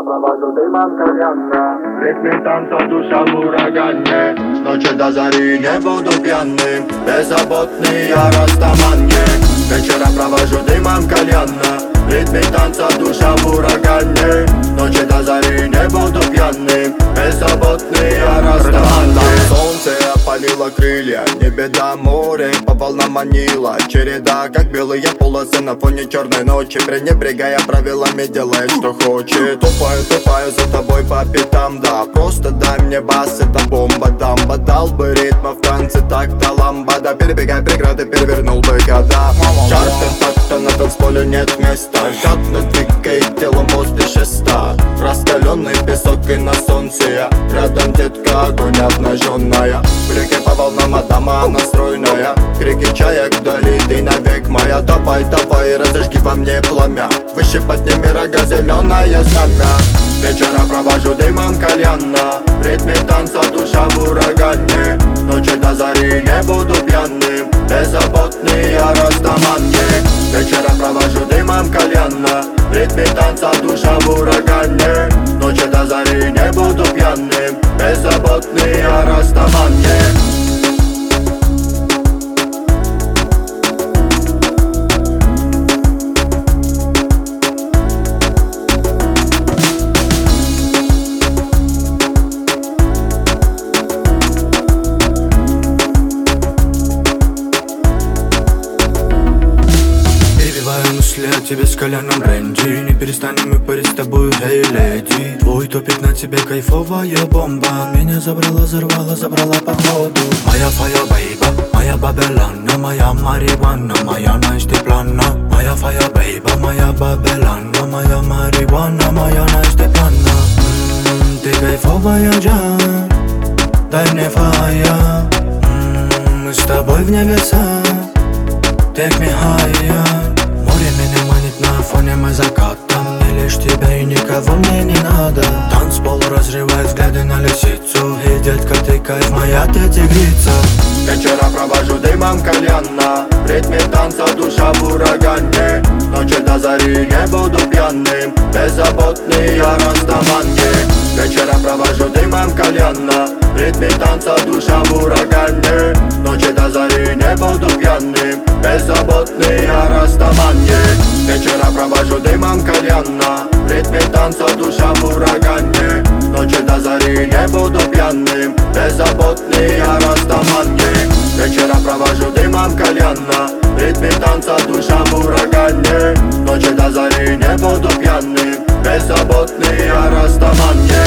Вечера провожу дымом кальянно, в ритме танца душа в урагане. Ночи до зари не буду пьяным, беззаботный я растаманье. Вечера провожу дымом кальянно, в ритме танца душа в урагане. Ночи до зари не буду пьяным, беззаботный я растаманье. Солнце опалило крылья, не беда, море по волнам манило. Череда, как белые полосы на фоне черной ночи. Пренебрегая правилами, делай, что хочет. Тупаю за тобой по пятам, да. Просто дай мне бас, это бомба. Дамба дал бы ритма в танце, так-то ламбада. Перебегай преграды, перевернул бы года. Чартер так-то на танцполе нет места. Жадно двигает телом возле шеста. Раскаленный песок и на солнце я. Рядом детка, огонь обнаженная. В реке по волнам, а дома настроенная. Крики чаек вдали, ты навек моя. Давай, давай, разожги во мне пламя. Выше подними рога, зеленое знамя. Вечера провожу дымом кальянно, в ритме танца душа в урагане. Ночи до зари не буду пьяным, беззаботный я растаманье. Вечера провожу дымом кальянно, в ритме танца душа в урагане. Ночи до зари не буду пьяным, беззаботный я растаманье. Мысли о тебе с коленом рэнди. Не перестанем мы парить с тобой, эй, леди. Твой топик на тебе кайфовая бомба. Меня забрала, забрала походу. Моя фая бейба, моя бабелана, моя марихуана, моя настя плана. Моя фая бейба, моя бабелана, моя марихуана, моя настя плана. Ты кайфовая джан, дай мне фая. Мы с тобой в небеса, take me higher. Море меня манит на фоне мы закатом. Не лишь тебя и никого мне не надо. Танцпол разрывает взгляды на лисицу. И детка ты кайф, моя ты тигрица. Вечера провожу дымом кальянно, в ритме танца душа в урагане. Ночи до зари не буду пьяным, беззаботный я растаманье. Вечера провожу дымом кальянно, в ритме танца душа в урагане. Ночи до зари не буду пьяным, беззаботный я растаманье. Вечера провожу дымом кальянно, в ритме танца душа в урагане. Ночи до зари не буду пьяным, беззаботный я растаманье. Вечера провожу дымом кальянно, в ритме танца душа в урагане. Ночи до зари не буду пьяным, беззаботный я растаманье.